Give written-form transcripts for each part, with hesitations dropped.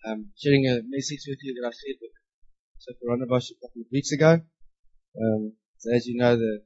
sharing a message with you that I shared with Sir Coronavirus a couple of weeks ago. So as you know, the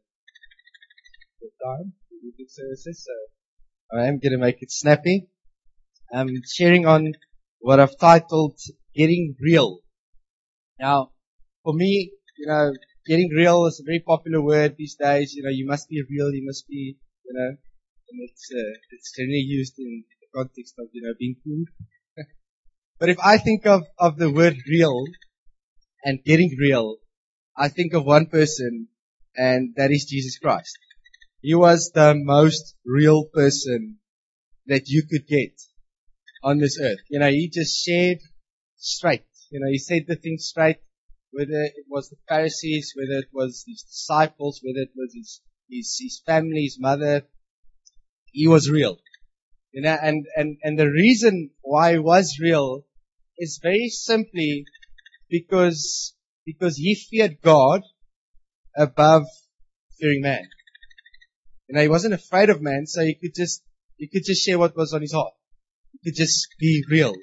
time, the evening services, so I am going to make it snappy. I'm sharing on what I've titled Getting Real. Now, for me, getting real is a very popular word these days. You must be real, you must be, and it's generally used in the context of, being cool. But if I think of the word real and getting real, I think of one person, and that is Jesus Christ. He was the most real person that you could get on this earth. He just shared straight. He said the things straight, whether it was the Pharisees, whether it was his disciples, whether it was his family, his mother. He was real. And the reason why he was real is very simply because he feared God above fearing man. He wasn't afraid of man, so he could just share what was on his heart. He could just be real.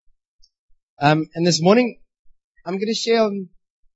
And this morning, I'm going to share on,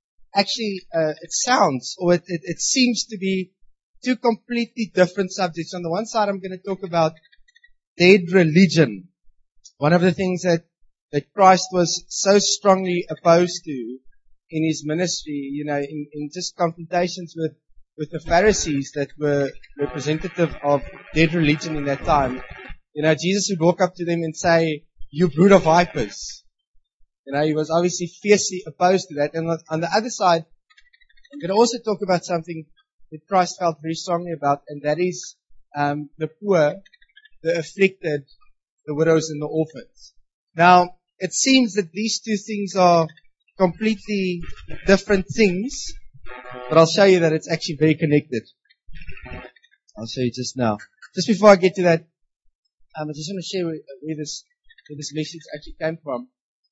it sounds, or it seems to be two completely different subjects. On the one side, I'm going to talk about dead religion. One of the things that Christ was so strongly opposed to in his ministry, in just confrontations with the Pharisees that were representative of dead religion in that time. Jesus would walk up to them and say, "You brood of vipers." He was obviously fiercely opposed to that. And on the other side, I'm going to also talk about something that Christ felt very strongly about, and that is the poor, the afflicted, the widows and the orphans. Now, it seems that these two things are completely different things, but I'll show you that it's actually very connected. I'll show you just now. Just before I get to that, I just want to share where this message actually came from.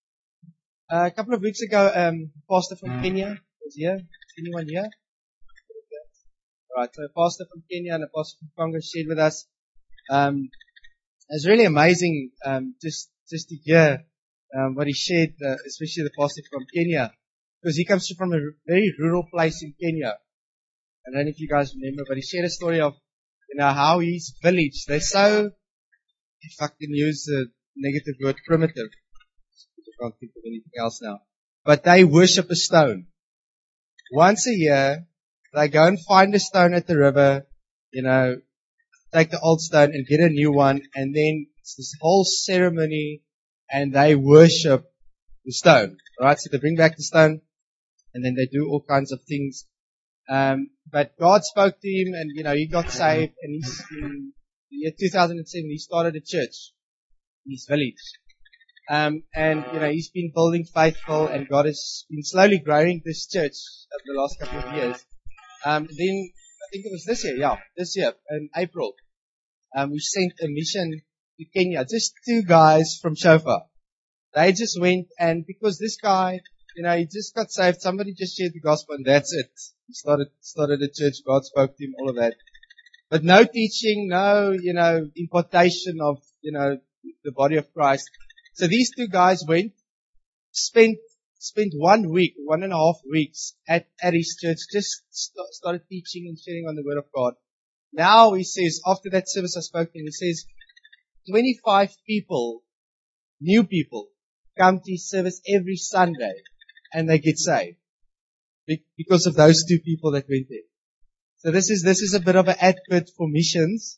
A couple of weeks ago, a pastor from Kenya was here. Anyone here? Alright, so a pastor from Kenya and a pastor from Congo shared with us. It's really amazing, just to hear, what he shared, especially the pastor from Kenya. Because he comes from a very rural place in Kenya. I don't know if you guys remember, but he shared a story of, how his village, they're so, if I can use the negative word, primitive. I can't think of anything else now. But they worship a stone. Once a year, they go and find a stone at the river, take the old stone and get a new one, and then it's this whole ceremony, and they worship the stone. Alright, so they bring back the stone, and then they do all kinds of things. But God spoke to him, and he got saved, and in the year 2007, he started a church in his village. And he's been building faithful, and God has been slowly growing this church over the last couple of years. Then, I think it was this year, in April, we sent a mission to Kenya, just two guys from Shofar. They just went, and because this guy, he just got saved, somebody just shared the gospel, and that's it. He started a church, God spoke to him, all of that. But no teaching, no, impartation of, the body of Christ. So these two guys went, spent 1 week, 1.5 weeks at his church, just started teaching and sharing on the word of God. Now he says, after that service I spoke to him, he says, 25 people, new people, come to his service every Sunday, and they get saved. Because of those two people that went there. So this is a bit of an advert for missions.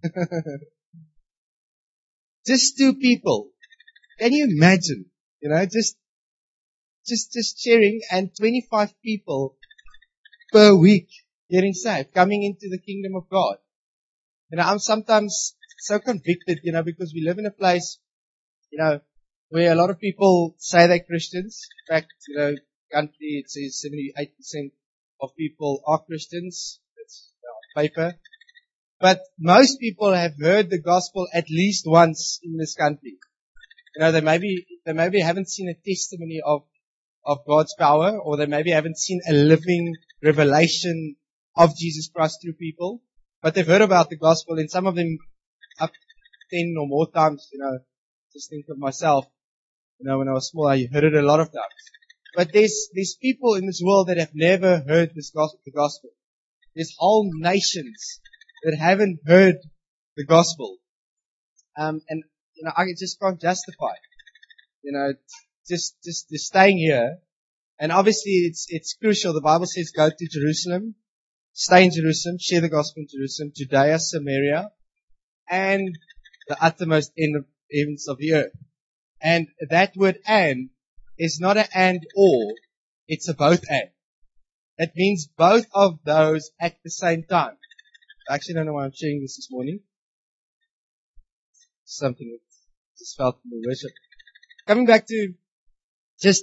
Just two people. Can you imagine? Just sharing, and 25 people per week getting saved, coming into the kingdom of God. I'm sometimes so convicted, because we live in a place, where a lot of people say they're Christians. In fact, country, it says 78% of people are Christians. That's on paper. But most people have heard the gospel at least once in this country. They maybe haven't seen a testimony of God's power, or they maybe haven't seen a living revelation of Jesus Christ through people, but they've heard about the gospel, and some of them up 10 or more times, just think of myself. When I was small, I heard it a lot of times. But there's people in this world that have never heard the gospel. There's whole nations that haven't heard the gospel. And I just can't justify it. Just staying here. And obviously it's crucial. The Bible says go to Jerusalem, stay in Jerusalem, share the gospel in Jerusalem, Judea, Samaria, and the uttermost ends of the earth. And that word and is not an and or, it's a both and. It means both of those at the same time. I actually don't know why I'm sharing this morning. Something that just felt in the worship. Coming back to this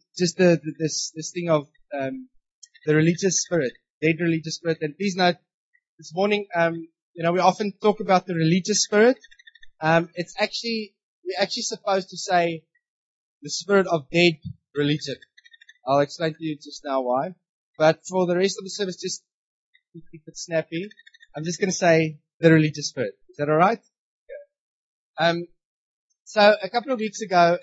thing of the religious spirit, dead religious spirit. And please note, this morning, we often talk about the religious spirit. We're actually supposed to say the spirit of dead religion. I'll explain to you just now why. But for the rest of the service, just to keep it snappy, I'm just going to say the religious spirit. Is that alright? Okay. So a couple of weeks ago,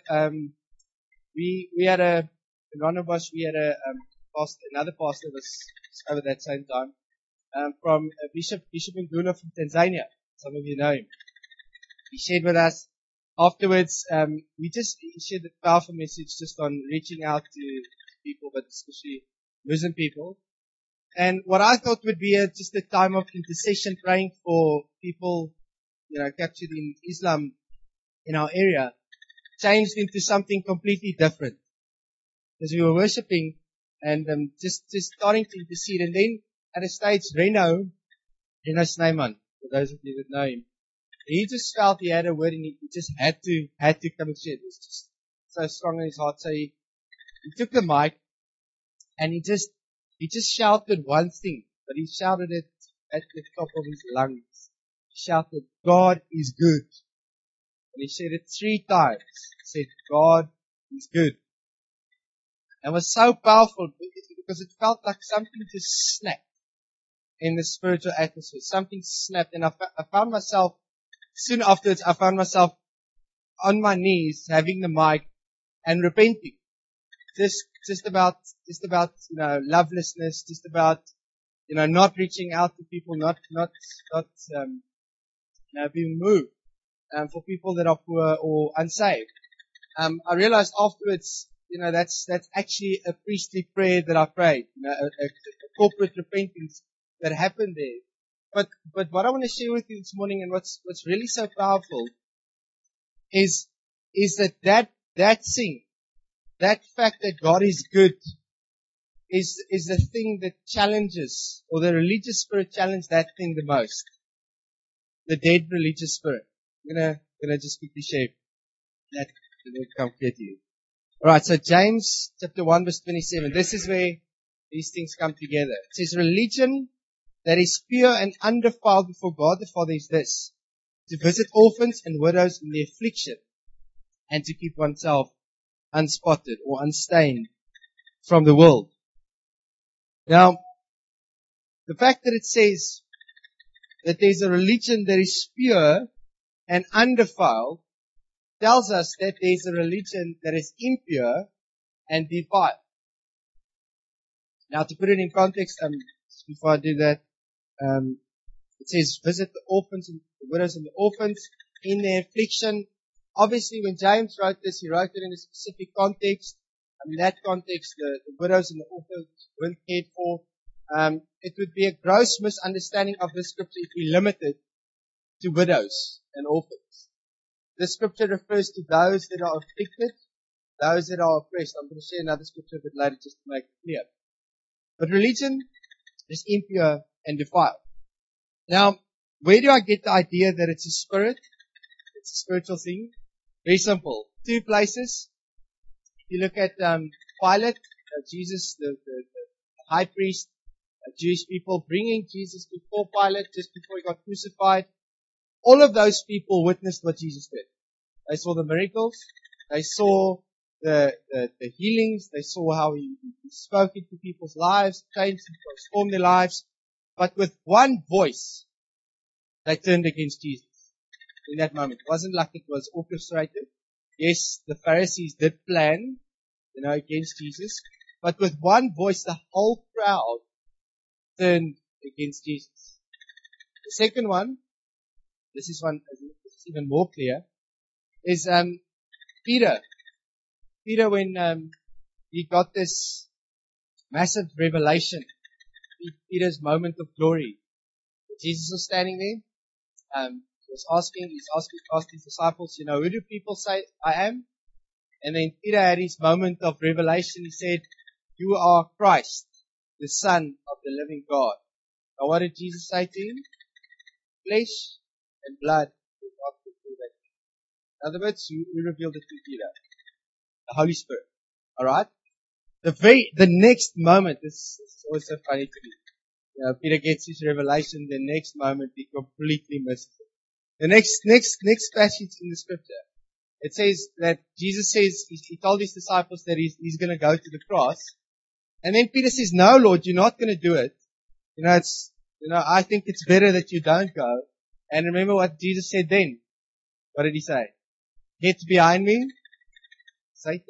we had in Rondebosch, we had another pastor was over that same time, from Bishop Ngula from Tanzania. Some of you know him. He shared with us afterwards, he shared a powerful message just on reaching out to people, but especially Muslim people. And what I thought would be just a time of intercession, praying for people, captured in Islam in our area, changed into something completely different. As we were worshipping and just starting to intercede, and then at a stage, Reno Snyman, for those of you that know him, he just felt he had a word and he just had to come and share. It was just so strong in his heart. So he took the mic and he just shouted one thing, but he shouted it at the top of his lungs. He shouted, God is good. And he said it 3 times. He said, God is good. And it was so powerful because it felt like something just snapped in the spiritual atmosphere. Something snapped. And I found myself, soon afterwards, on my knees, having the mic and repenting. Just about, lovelessness, just about, not reaching out to people, not being moved, for people that are poor or unsaved. I realized afterwards, that's actually a priestly prayer that I prayed, a corporate repentance that happened there. But what I want to share with you this morning, and what's really so powerful is that thing, that fact that God is good is the thing that challenges, or the religious spirit challenges that thing the most. The dead religious spirit. I'm gonna just quickly share that it will come clear to you. Alright, so James chapter 1 verse 27. This is where these things come together. It says, religion that is pure and undefiled before God the Father is this: to visit orphans and widows in their affliction, and to keep oneself unspotted or unstained from the world. Now, the fact that it says that there's a religion that is pure and undefiled tells us that there's a religion that is impure and defiled. Now, to put it in context, before I do that, it says visit the orphans and the widows and the orphans in their affliction. Obviously, when James wrote this, he wrote it in a specific context. In that context, the widows and the orphans weren't cared for. It would be a gross misunderstanding of this scripture if we limit it to widows and orphans. The scripture refers to those that are afflicted, those that are oppressed. I'm going to share another scripture a bit later just to make it clear. But religion is impure and defiled. Now, where do I get the idea that it's a spirit? It's a spiritual thing. Very simple. 2 places. If you look at Pilate, Jesus, the high priest, Jewish people bringing Jesus before Pilate just before he got crucified. All of those people witnessed what Jesus did. They saw the miracles. They saw the healings. They saw how he spoke into people's lives, changed and transformed their lives. But with one voice, they turned against Jesus in that moment. It wasn't like it was orchestrated. yes, the Pharisees did plan, against Jesus, but with one voice, the whole crowd turned against Jesus. The second one, this is even more clear, is Peter. Peter, when he got this massive revelation, Peter's moment of glory, Jesus was standing there. He's asking his disciples, who do people say I am? And then Peter had his moment of revelation. He said, you are Christ, the Son of the living God. Now what did Jesus say to him? Flesh and blood will not reveal that to you. In other words, who revealed it to Peter? The Holy Spirit. Alright? The next moment, this is always so funny to me. Peter gets his revelation, the next moment he completely misses it. The next passage in the scripture, it says that Jesus says, he told his disciples that he's going to go to the cross. And then Peter says, no, Lord, you're not going to do it. I think it's better that you don't go. And remember what Jesus said then. What did he say? Get behind me, Satan.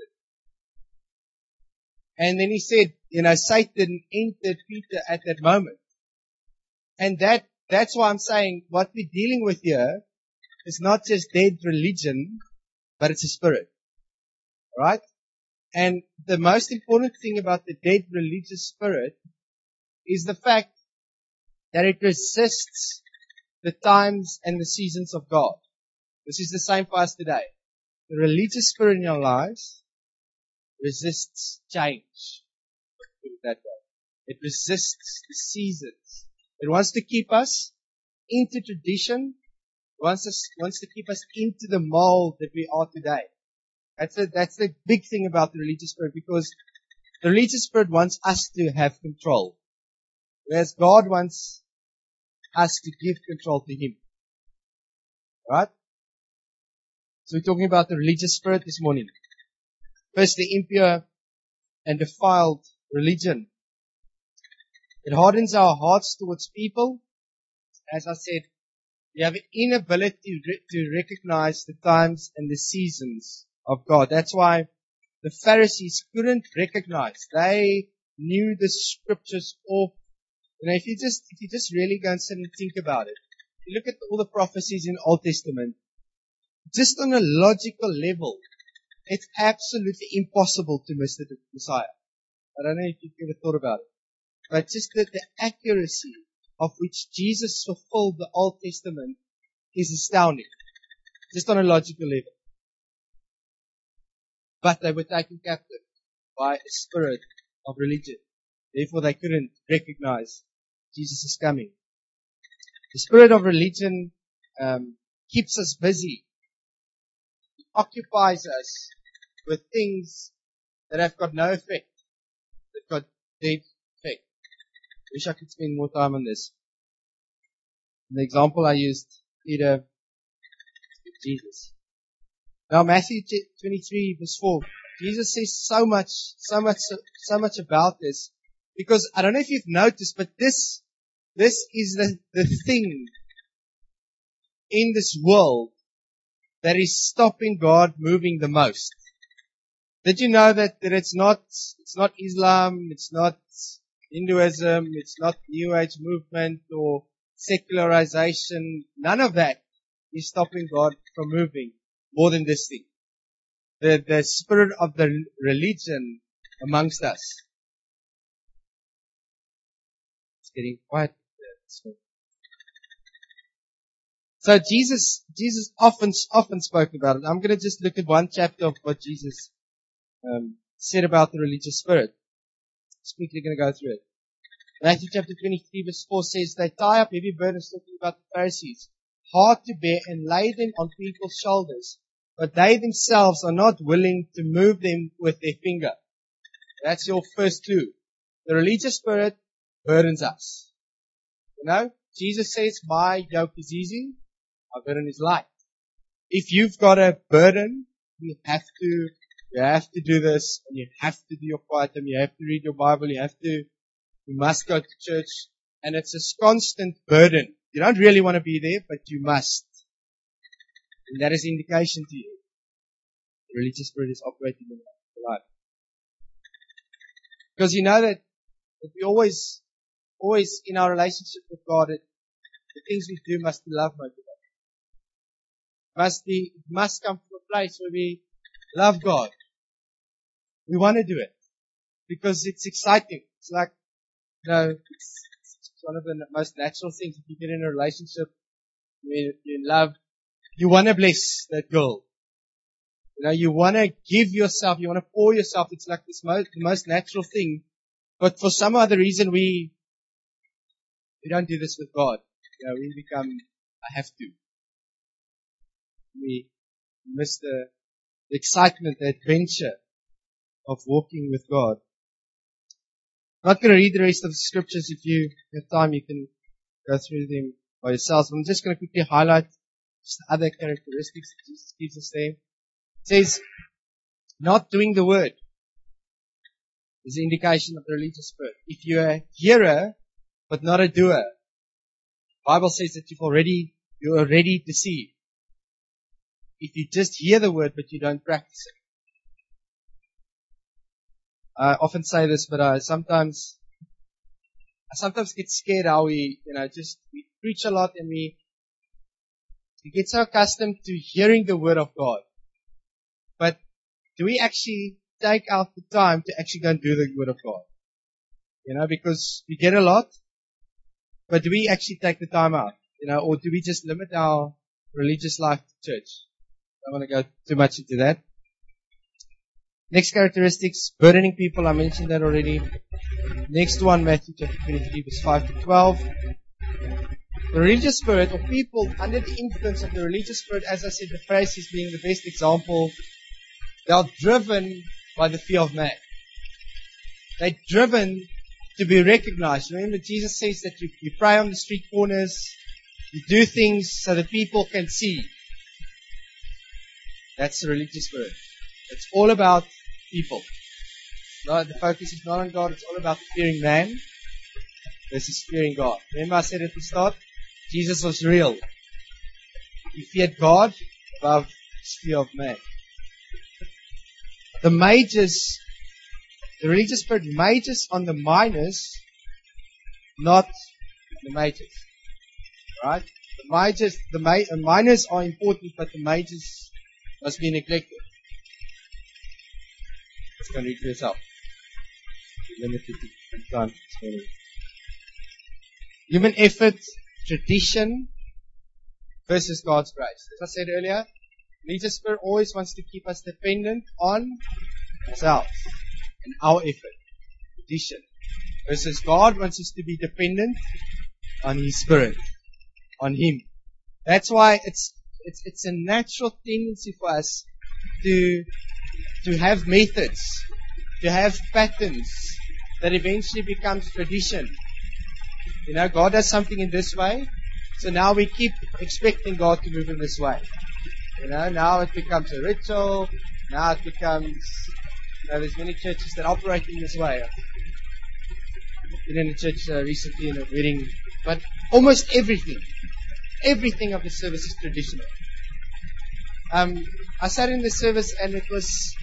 And then he said, Satan entered Peter at that moment. And that's why I'm saying what we're dealing with here is not just dead religion, but it's a spirit. Alright? And the most important thing about the dead religious spirit is the fact that it resists the times and the seasons of God. This is the same for us today. The religious spirit in your lives resists change. Put it that way. It resists the seasons. It wants to keep us into tradition. It wants to keep us into the mold that we are today. That's the big thing about the religious spirit, because the religious spirit wants us to have control, whereas God wants us to give control to Him. Right? So we're talking about the religious spirit this morning. First, the impure and defiled religion. It hardens our hearts towards people. As I said, we have an inability to recognize the times and the seasons of God. That's why the Pharisees couldn't recognize. They knew the scriptures off. If you just really go and sit and think about it, you look at all the prophecies in the Old Testament, just on a logical level, it's absolutely impossible to miss the Messiah. I don't know if you've ever thought about it. But just the accuracy of which Jesus fulfilled the Old Testament is astounding. Just on a logical level. But they were taken captive by a spirit of religion. Therefore they couldn't recognize Jesus' coming. The spirit of religion keeps us busy. It occupies us with things that have got no effect. They've got dead effect. Wish I could spend more time on this. The example I used, Peter, Jesus. Now Matthew 23 verse 4, Jesus says so much about this, because I don't know if you've noticed, but this is the thing in this world that is stopping God moving the most. Did you know that it's not Islam, it's not Hinduism, it's not New Age movement or secularization? None of that is stopping God from moving more than this thing. The spirit of the religion amongst us. It's getting quiet. So Jesus often spoke about it. I'm going to just look at one chapter of what Jesus said about the religious spirit. Just quickly going to go through it. Matthew chapter 23 verse 4 says, they tie up heavy burdens, talking about the Pharisees, hard to bear, and lay them on people's shoulders, but they themselves are not willing to move them with their finger. That's your first clue. The religious spirit burdens us. Jesus says, my yoke is easy, my burden is light. If you've got a burden, you have to do this, and you have to do your quiet time, you have to read your Bible, you must go to church, and it's a constant burden. You don't really want to be there, but you must. And that is indication to you. the religious spirit is operating in your life. Because you know that we always in our relationship with God, the things we do must be love motivated. It must come from a place where we love God. We want to do it because it's exciting. It's like, it's one of the most natural things. If you get in a relationship, you're in love, you want to bless that girl. You want to give yourself, you want to pour yourself. It's like the most natural thing. But for some other reason, we don't do this with God. We become, I have to. We miss the excitement, the adventure of walking with God. I'm not going to read the rest of the scriptures. If you have time, you can go through them by yourselves. I'm just going to quickly highlight just the other characteristics that Jesus gives us there. It says, not doing the word is an indication of the religious spirit. If you're a hearer, but not a doer, the Bible says that you're already deceived. If you just hear the word, but you don't practice it. I often say this, but I sometimes get scared how we preach a lot and we get so accustomed to hearing the word of God. But do we actually take out the time to actually go and do the word of God? Because we get a lot, but do we actually take the time out? Or do we just limit our religious life to church? I don't want to go too much into that. Next characteristics, burdening people. I mentioned that already. Next one, Matthew chapter 23, verse 5 to 12. The religious spirit, or people under the influence of the religious spirit, as I said, the Pharisees being the best example, they are driven by the fear of man. They're driven to be recognized. Remember, Jesus says that you pray on the street corners, you do things so that people can see. That's the religious spirit. It's all about people. The focus is not on God, it's all about fearing man versus fearing God. Remember I said at the start, Jesus was real. He feared God above his fear of man. The religious spirit majors on the minors, not the majors. Right? The minors are important, but the majors must be neglected. Let's go and read for yourself. You're limited to time this morning. Human effort, tradition versus God's grace. As I said earlier, religious spirit always wants to keep us dependent on ourselves and our effort, tradition. Versus God wants us to be dependent on His Spirit, on Him. That's why it's a natural tendency for us to have methods, to have patterns that eventually becomes tradition. God does something in this way, so now we keep expecting God to move in this way. Now it becomes a ritual, now it becomes, there's many churches that operate in this way. I've been in a church recently in a wedding, but almost everything of the service is traditional. I sat in the service and it was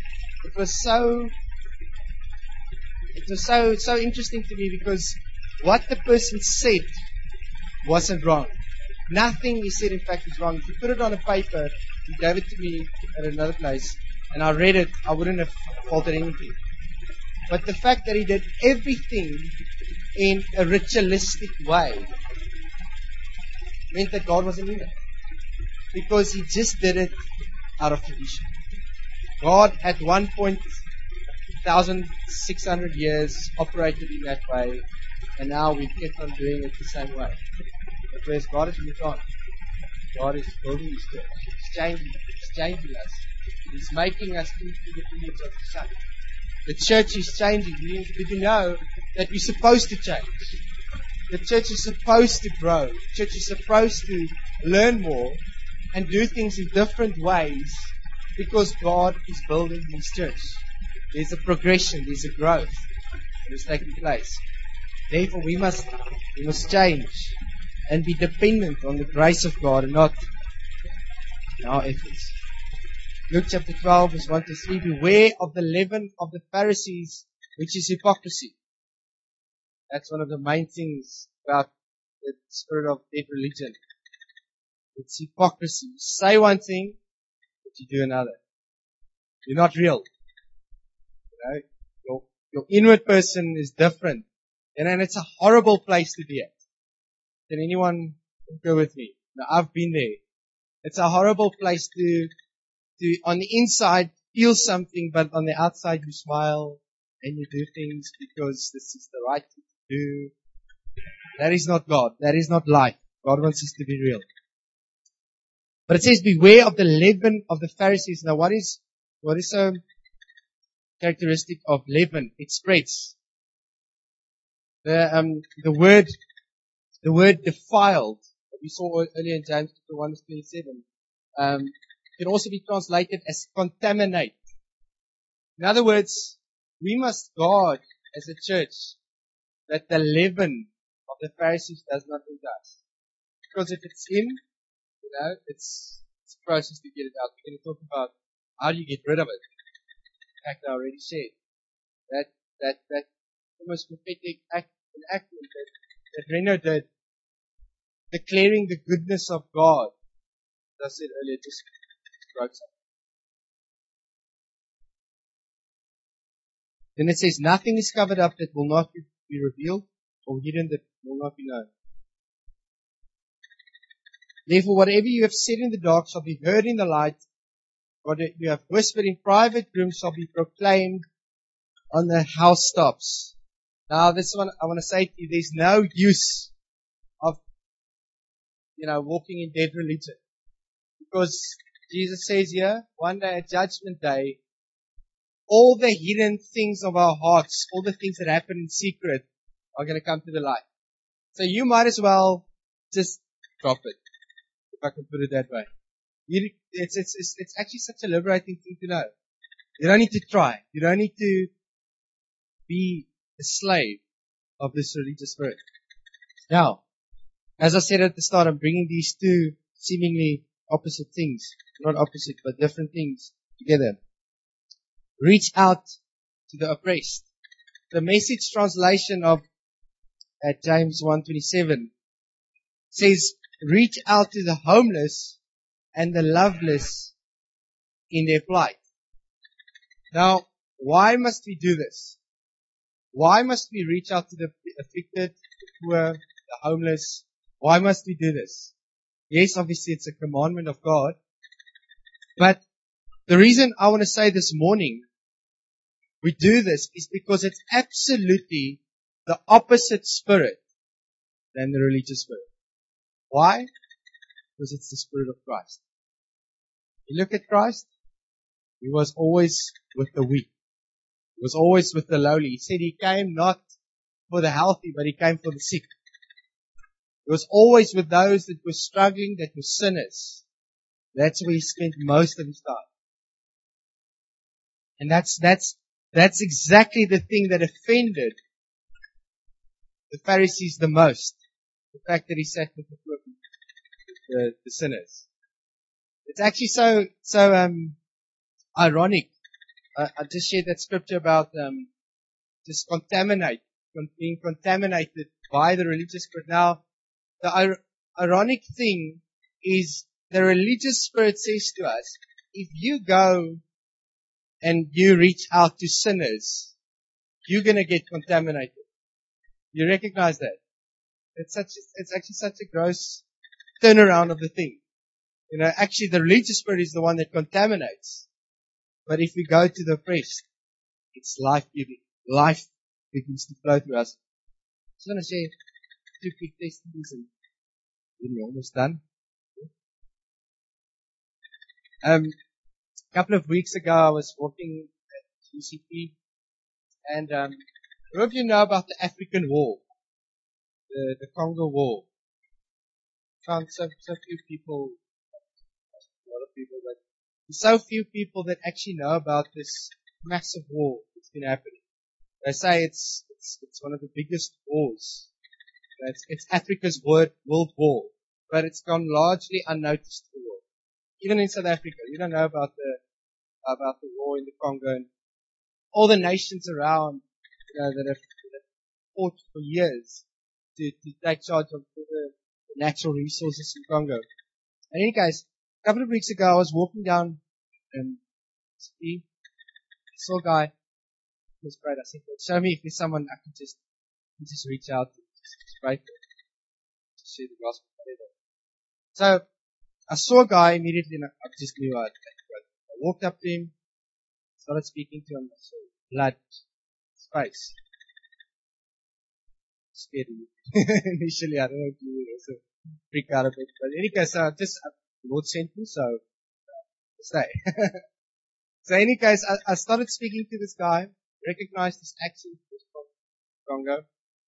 so interesting to me because what the person said wasn't wrong. Nothing he said, in fact, is wrong. If you put it on a paper, he gave it to me at another place, and I read it, I wouldn't have faulted anything. But the fact that he did everything in a ritualistic way meant that God wasn't in it. Because he just did it out of tradition. God, at one point, 1,600 years, operated in that way, and now we kept on doing it the same way. But whereas God has moved on. God is building His church. He's changing us. He's making us into the image of the Son. The church is changing. Did you know that we're supposed to change? The church is supposed to grow. The church is supposed to learn more and do things in different ways because God is building His church. There's a progression, there's a growth that is taking place. Therefore, we must change and be dependent on the grace of God and not our efforts. Luke chapter 12, verse 1 to 3. Beware of the leaven of the Pharisees, which is hypocrisy. That's one of the main things about the spirit of dead religion. It's hypocrisy. You say one thing, but you do another. You're not real. Your inward person is different. And it's a horrible place to be at. Can anyone go with me? Now, I've been there. It's a horrible place to on the inside feel something, but on the outside you smile and you do things because this is the right thing to do. That is not God. That is not life. God wants us to be real. But it says, beware of the leaven of the Pharisees. Now, what is so characteristic of leaven? It spreads. The word defiled, that we saw earlier in James 1 verse 27, can also be translated as contaminate. In other words, we must guard as a church that the leaven of the Pharisees does not enter us. Because if it's in, it's a process to get it out. We're going to talk about how do you get rid of it. In fact, I already said that almost prophetic enactment that Reno did, declaring the goodness of God. As I said earlier, just wrote something. Then it says, nothing is covered up that will not be revealed, or hidden that will not be known. Therefore, whatever you have said in the dark shall be heard in the light. What you have whispered in private rooms shall be proclaimed on the housetops. Now, this one, I want to say to you, there's no use of, walking in dead religion. Because Jesus says here, one day at Judgment Day, all the hidden things of our hearts, all the things that happen in secret are going to come to the light. So you might as well just drop it, if I can put it that way. It's actually such a liberating thing to know. You don't need to try. You don't need to be a slave of this religious spirit. Now, as I said at the start, I'm bringing these two seemingly opposite things, not opposite, but different things together. Reach out to the oppressed. The Message translation of James 1:27 says, reach out to the homeless and the loveless in their plight. Now, why must we do this? Why must we reach out to the afflicted, the poor, the homeless? Why must we do this? Yes, obviously it's a commandment of God. But the reason I want to say this morning we do this is because it's absolutely the opposite spirit than the religious spirit. Why? Because it's the Spirit of Christ. You look at Christ, He was always with the weak. He was always with the lowly. He said He came not for the healthy, but He came for the sick. He was always with those that were struggling, that were sinners. That's where He spent most of His time. And that's exactly the thing that offended the Pharisees the most. The fact that He sat with the poor people, the sinners. It's actually so ironic. I just shared that scripture about just being contaminated by the religious spirit. Now, the ironic thing is the religious spirit says to us, if you go and you reach out to sinners, you're going to get contaminated. You recognize that? It's actually such a gross turnaround of the thing. Actually the religious spirit is the one that contaminates. But if we go to the oppressed, it's life-giving. Life begins to flow through us. I just want to share 2 quick testimonies and we're almost done. A couple of weeks ago I was walking at UCP and who of you know about the African War? The Congo War. Found so few people, a lot of people, but so few people that actually know about this massive war that's been happening. They say it's one of the biggest wars. It's Africa's world war, but it's gone largely unnoticed in the world. Even in South Africa, you don't know about about the war in the Congo, and all the nations around, that have fought for years to take charge of the natural resources in Congo. And any case, a couple of weeks ago, I was walking down city, saw a guy. It was great. I said, show me if there's someone I can just reach out to, just pray for, to share the gospel, whatever. So I saw a guy immediately, and I just knew I walked up to him, started speaking to him. I saw blood, his face. Scared me. Initially, I don't know if you would also freak out a bit. But in any case, the Lord sent me, so stay. So in any case, I started speaking to this guy, recognized his accent, he was from Congo.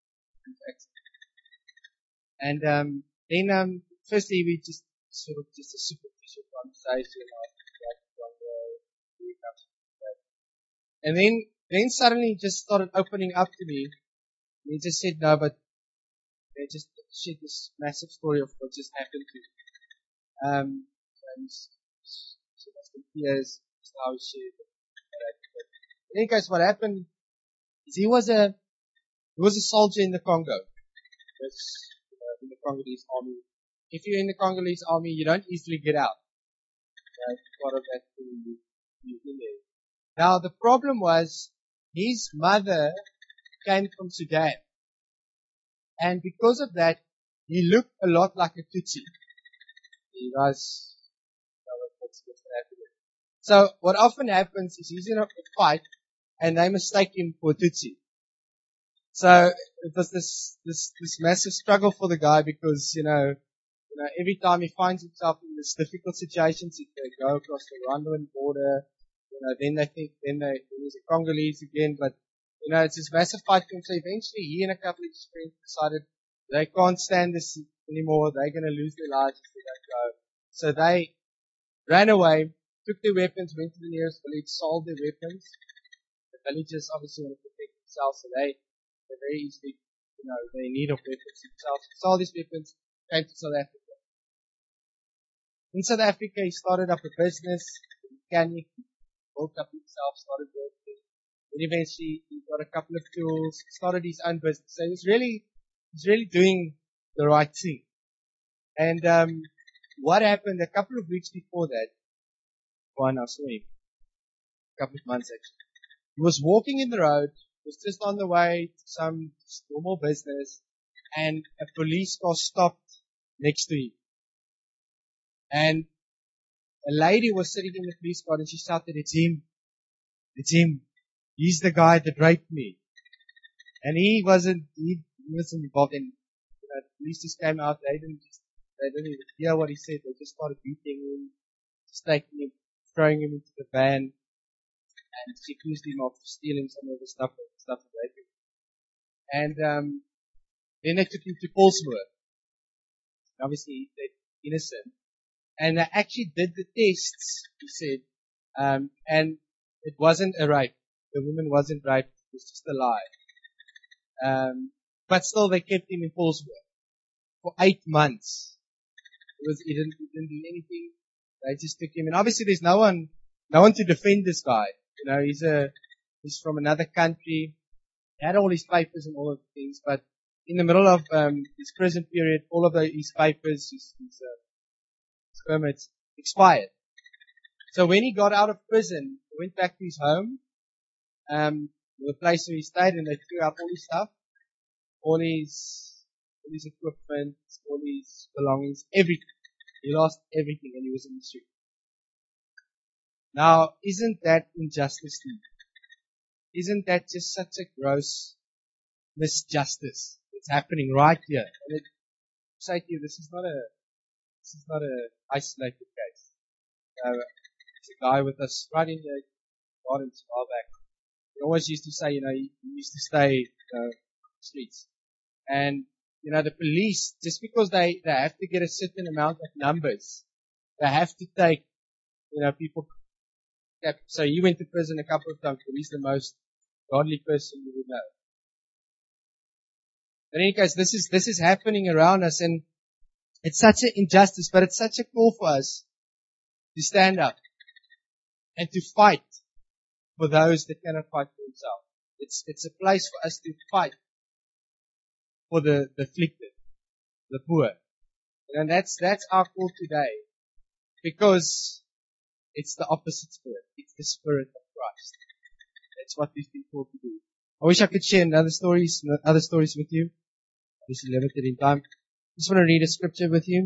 And then firstly, we just sort of just a superficial conversation about Congo, where he comes from. And then suddenly he just started opening up to me. And he just said, no, but they just shared this massive story of what just happened to him. And she was in tears, just how he shared it. In any case, what happened is he was a soldier in the Congo. In the Congolese army. If you're in the Congolese army, you don't easily get out. Part of that thing you in there. Now, the problem was his mother came from Sudan. And because of that, he looked a lot like a Tutsi. He was, what's happening. So what often happens is he's in a fight and they mistake him for a Tutsi. So it was this massive struggle for the guy because, every time he finds himself in this difficult situations, if they go across the Rwandan border, then they think, then he's a Congolese again, but, it's this massive fight for him. So eventually he and a couple of his friends decided they can't stand this anymore. They're going to lose their lives if they don't go. So they ran away, took their weapons, went to the nearest village, sold their weapons. The villagers obviously want to protect themselves, so they're very easily, they're in need of weapons themselves. Sold these weapons, came to South Africa. In South Africa, he started up a business, a mechanic, built up himself, started working. And eventually, he got a couple of tools, started his own business. So he's really doing the right thing. And what happened a couple of weeks before that, I saw him, a couple of months actually. He was walking in the road, was just on the way to some normal business, and a police car stopped next to him. And a lady was sitting in the police car and she shouted, it's him. He's the guy that raped me. And he wasn't involved in, the police just came out, they didn't even hear what he said, they just started beating him, just taking him, throwing him into the van, and she accused him of stealing some of the stuff and raping. And then they took him to Paulsmoor. Obviously, they're innocent. And they actually did the tests, he said, and it wasn't a rape. The woman wasn't raped, it was just a lie. But still they kept him in Paulsmoor for 8 months. He didn't do anything. They just took him, and obviously there's no one to defend this guy. He's from another country. He had all his papers and all of the things, but in the middle of his prison period, all of his papers, his permits expired. So when he got out of prison, he went back to his home, the place where he stayed, and they threw out all his stuff, all his equipment, all his belongings, everything. He lost everything and he was in the street. Now, isn't that injustice to you? Isn't that just such a gross misjustice that's happening right here? And I say to you, this is not a isolated case. There's a guy with us right in the gardens far back. He always used to say, he used to stay on the streets. And, the police, just because they have to get a certain amount of numbers, they have to take, people. So he went to prison a couple of times, but he's the most godly person you would know. In any case, this is happening around us, and it's such an injustice, but it's such a call for us to stand up. and to fight for those that cannot fight for themselves. It's a place for us to fight for the afflicted, the poor. And that's our call today. Because it's the opposite spirit. It's the spirit of Christ. That's what we've been called to do. I wish I could share other stories with you. Obviously limited in time. I just want to read a scripture with you.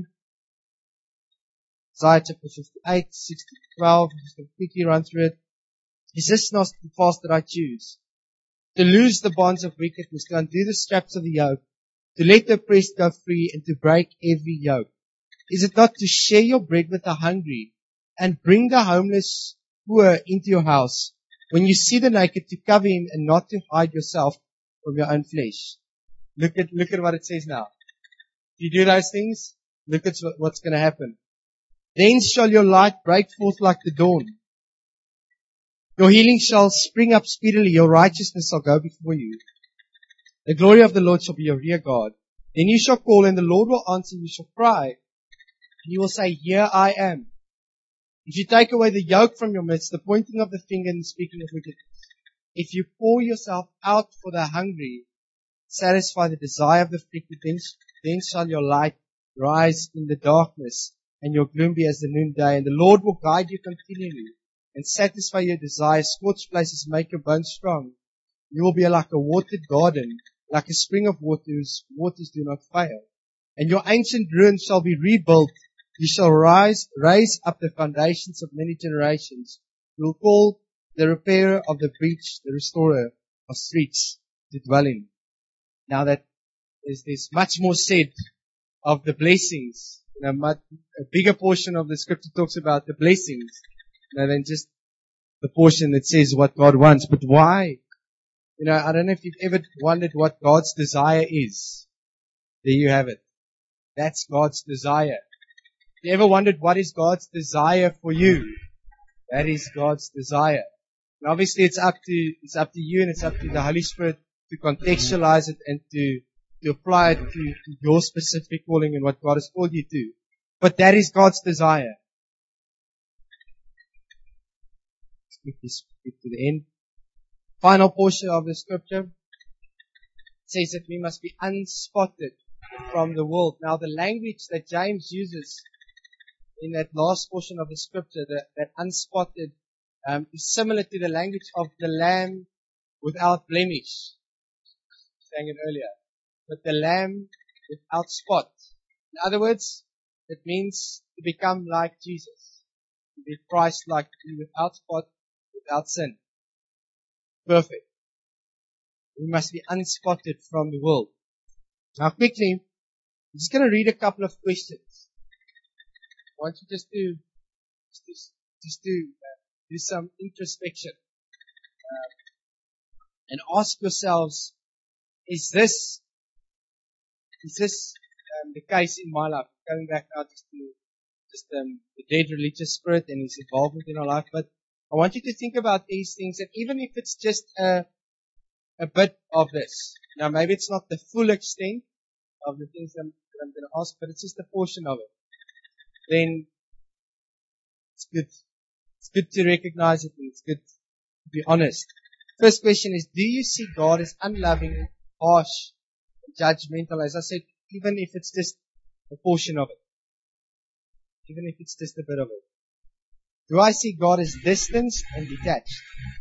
Isaiah chapter 58, 6 to 12. I'm just going to quickly run through it. Is this not the fast that I choose? To loose the bonds of wickedness, to undo the straps of the yoke, to let the oppressed go free, and to break every yoke. Is it not to share your bread with the hungry, and bring the homeless poor into your house, when you see the naked, to cover him, and not to hide yourself from your own flesh? Look at what it says now. If you do those things, look at what's going to happen. Then shall your light break forth like the dawn. Your healing shall spring up speedily. Your righteousness shall go before you. The glory of the Lord shall be your rear guard. Then you shall call, and the Lord will answer. You shall cry, and He will say, Here I am. If you take away the yoke from your midst, the pointing of the finger and speaking of wickedness, if you pour yourself out for the hungry, satisfy the desire of the afflicted, then shall your light rise in the darkness, and your gloom be as the noonday. And the Lord will guide you continually, and satisfy your desires. Scorched places make your bones strong. You will be like a watered garden, like a spring of water whose waters do not fail. And your ancient ruins shall be rebuilt. You shall raise up the foundations of many generations. You will call the repairer of the breach, the restorer of streets to dwell in. Now that there's much more said of the blessings. A bigger portion of the scripture talks about the blessings, than just the portion that says what God wants. But why? I don't know if you've ever wondered what God's desire is. There you have it. That's God's desire. Have you ever wondered what is God's desire for you? That is God's desire. And obviously it's up to you, and it's up to the Holy Spirit to contextualize it and to apply it to your specific calling and what God has called you to. But that is God's desire. Let's quickly skip to the end. Final portion of the scripture says that we must be unspotted from the world. Now the language that James uses in that last portion of the scripture, that unspotted, is similar to the language of the lamb without blemish. Saying it earlier. But the lamb without spot. In other words, it means to become like Jesus. To be Christ-like, to be without spot, without sin. Perfect. We must be unspotted from the world. Now quickly, I'm just going to read a couple of questions. I want you just to do some introspection. And ask yourselves, is this the case in my life? Going back now to the dead religious spirit and his involvement in our life. But I want you to think about these things, and even if it's just a bit of this. Now maybe it's not the full extent of the things that I'm going to ask, but it's just a portion of it. Then it's good. It's good to recognize it, and it's good to be honest. First question is, do you see God as unloving, harsh, judgmental? As I said, even if it's just a portion of it. Even if it's just a bit of it. Do I see God as distant and detached?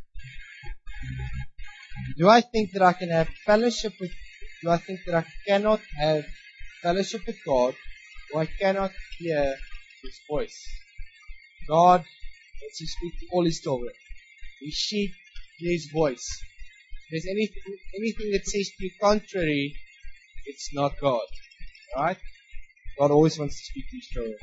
Do I think that I can have fellowship with, do I think that I cannot have fellowship with God, or I cannot hear His voice? God lets you speak to all His children. His sheep hear His voice. If there's anything that says to you contrary, it's not God. Alright? God always wants to speak to His children.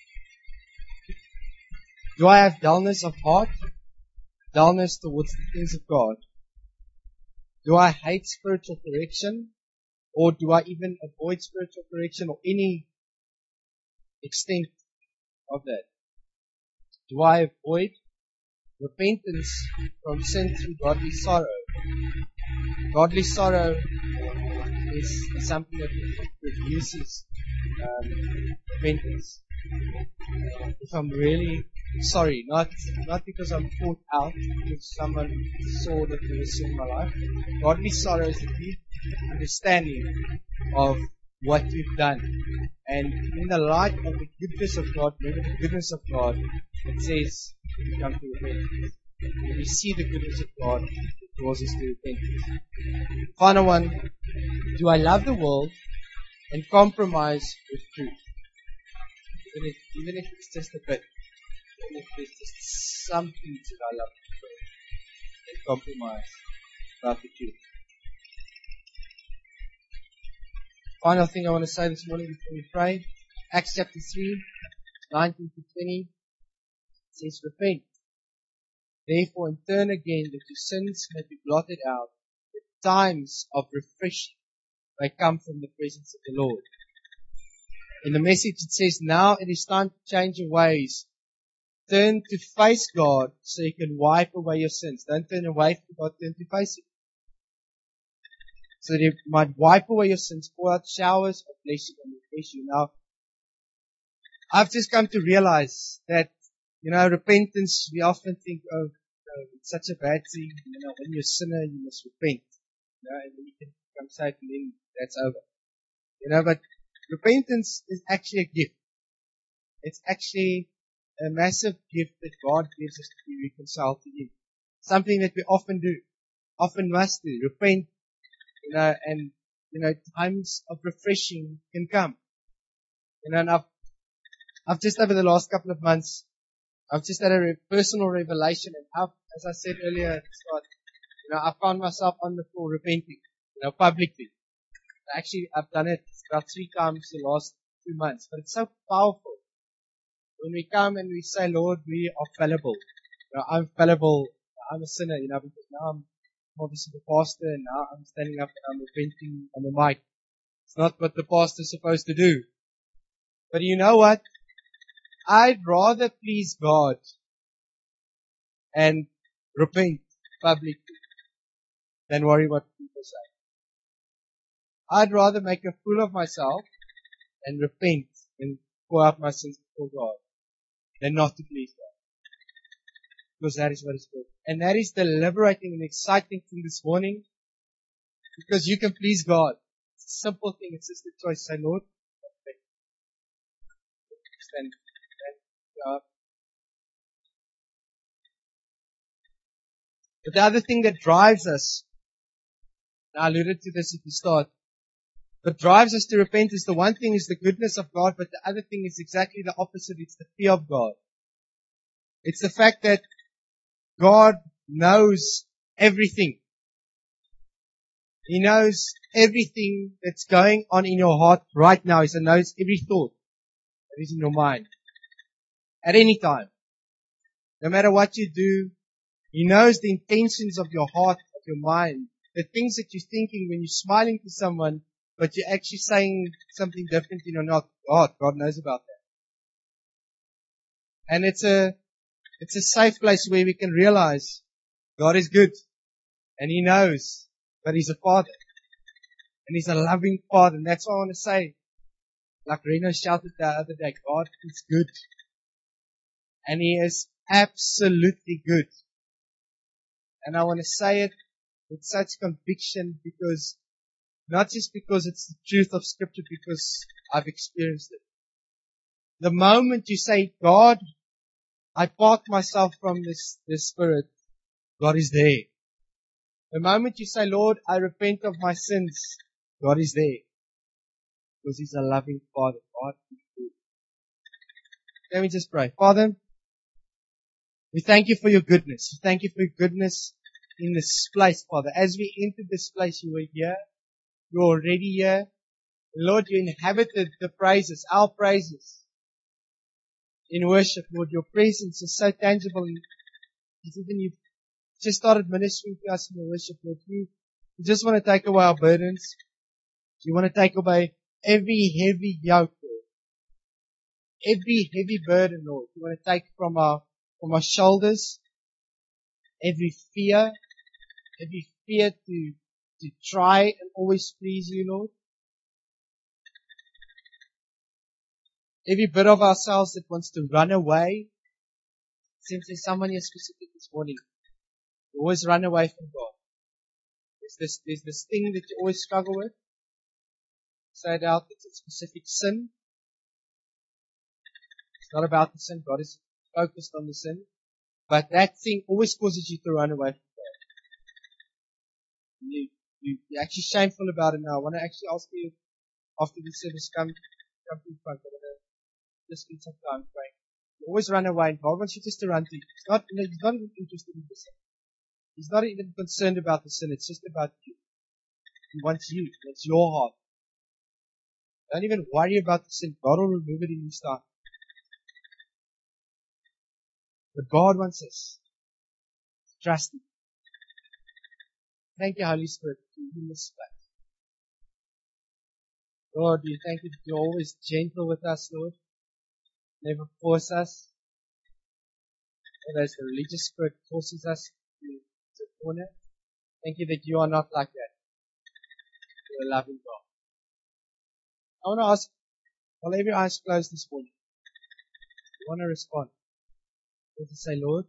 Do I have dullness of heart? Dullness towards the things of God? Do I hate spiritual correction? Or do I even avoid spiritual correction or any extent of that? Do I avoid repentance from sin through godly sorrow? Godly sorrow is something that produces repentance. If I'm really sorry, not because I'm caught out, because someone saw that there was sin in my life. Godly sorrow is the deep understanding of what we've done. And in the light of the goodness of God, the goodness of God, it says we come to repentance. When we see the goodness of God, it draws us to repentance. Final one, do I love the world and compromise with truth? Even if it's just a bit, even if there's just some things that I love and compromise about the truth. Final thing I want to say this morning before we pray, Acts chapter 3, 19 to 20, says, repent, therefore, and turn again, that your sins may be blotted out, that times of refreshing may come from the presence of the Lord. In the message it says, now it is time to change your ways. Turn to face God so you can wipe away your sins. Don't turn away from God, turn to face Him. So that He might wipe away your sins, pour out showers of blessing and refresh you. Now, I've just come to realize that, repentance, we often think, it's such a bad thing. When you're a sinner, you must repent. And then you can become saved and then that's over. But repentance is actually a gift. It's actually a massive gift that God gives us to be reconciled to Him. Something that we often do, often must do. Repent, and times of refreshing can come. And I've just over the last couple of months, I've just had a personal revelation, and as I said earlier at the start, I found myself on the floor repenting, publicly. Actually, I've done it about 3 times the last 2 months, but it's so powerful. When we come and we say, Lord, we are fallible. I'm fallible. I'm a sinner, because now I'm obviously the pastor, and now I'm standing up and I'm repenting on the mic. It's not what the pastor's supposed to do. But you know what? I'd rather please God and repent publicly than worry what people say. I'd rather make a fool of myself and repent and pour out my sins before God than not to please God. Because that is what is good. And that is the liberating and exciting thing this morning. Because you can please God. It's a simple thing. It's just a choice. Say, Lord, stand up. But the other thing that drives us, and I alluded to this at the start, what drives us to repent is the one thing is the goodness of God, but the other thing is exactly the opposite. It's the fear of God. It's the fact that God knows everything. He knows everything that's going on in your heart right now. He knows every thought that is in your mind. At any time. No matter what you do, He knows the intentions of your heart, of your mind. The things that you're thinking when you're smiling to someone, but you're actually saying something different in your heart. God knows about that. And it's a safe place where we can realize God is good. And He knows that He's a Father. And He's a loving Father. And that's what I want to say. Like Reno shouted the other day, God is good. And He is absolutely good. And I want to say it with such conviction because, not just because it's the truth of Scripture, because I've experienced it. The moment you say, God, I part myself from this spirit, God is there. The moment you say, Lord, I repent of my sins, God is there. Because He's a loving Father. God is good. Let me just pray. Father, we thank You for Your goodness. We thank You for Your goodness in this place, Father. As we entered this place, You were here. You're already here. Lord, You inhabited the praises, our praises, in worship, Lord. Your presence is so tangible. Even You've just started ministering to us in your worship, Lord. You just want to take away our burdens. You want to take away every heavy yoke, Lord. Every heavy burden, Lord. You want to take from our shoulders. Every fear to try and always please You, Lord. Every bit of ourselves that wants to run away Since there's someone here specific this morning, you always run away from God. There's this thing that you always struggle with. Say it out, it's a specific sin. It's not about the sin. God is focused on the sin. But that thing always causes you to run away from God. You're actually shameful about it now. I want to actually ask you, after the service, come to the front. I want to just spend some time praying. You always run away, and God wants you just to run to you. He's not even interested in the sin. He's not even concerned about the sin. It's just about you. He wants you. It's your heart. Don't even worry about the sin. God will remove it in His time. But God wants us to trust Him. Thank you, Holy Spirit, for in this place. Lord, we thank you that you're always gentle with us, Lord. Never force us. Lord, as the religious spirit forces us to the corner. Thank you that you are not like that. You're a loving God. I want to ask, while every eye is closed this morning, you want to respond. You want to say, Lord,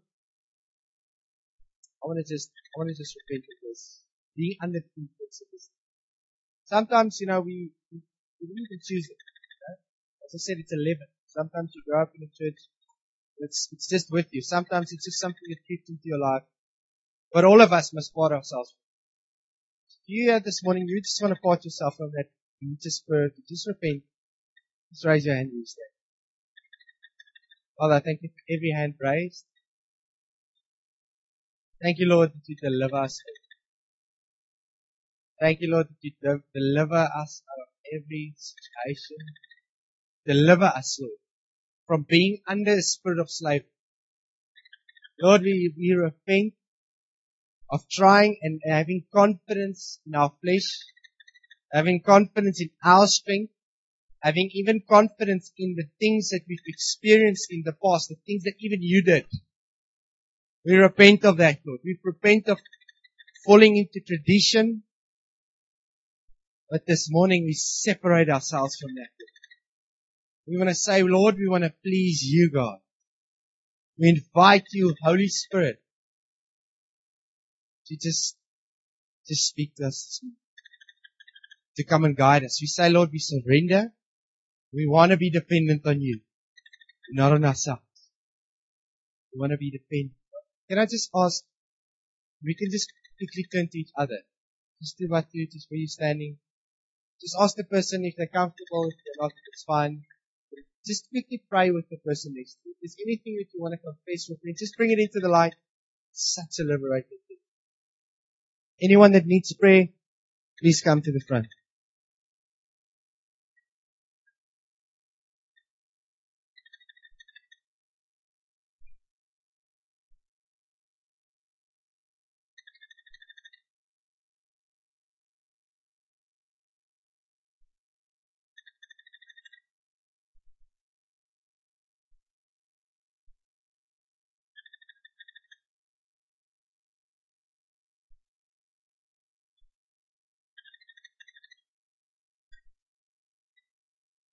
I want to just repent of this. Being under the influence of this. Sometimes, we didn't even choose it. As I said, it's a leaven. Sometimes you grow up in a church, it's just with you. Sometimes it's just something that creeps into your life. But all of us must part ourselves. If you here this morning, you just want to part yourself from that religious spirit, just repent. Just raise your hand and you stand. Father, I thank you for every hand raised. Thank you, Lord, that you deliver us. Thank you, Lord, that you deliver us out of every situation. Deliver us, Lord, from being under a spirit of slavery. Lord, we repent of trying and having confidence in our flesh, having confidence in our strength, having even confidence in the things that we've experienced in the past, the things that even you did. We repent of that, Lord. We repent of falling into tradition. But this morning we separate ourselves from that, Lord. We want to say, Lord, we want to please you, God. We invite you, Holy Spirit, to just speak to us this morning, to come and guide us. We say, Lord, we surrender. We want to be dependent on you, not on ourselves. We want to be dependent. Can I just ask, we can just quickly turn to each other. Just do what you, just where you're standing. Just ask the person if they're comfortable, if they're not, it's fine. Just quickly pray with the person next to you. If there's anything that you want to confess with me, just bring it into the light. It's such a liberating thing. Anyone that needs prayer, please come to the front.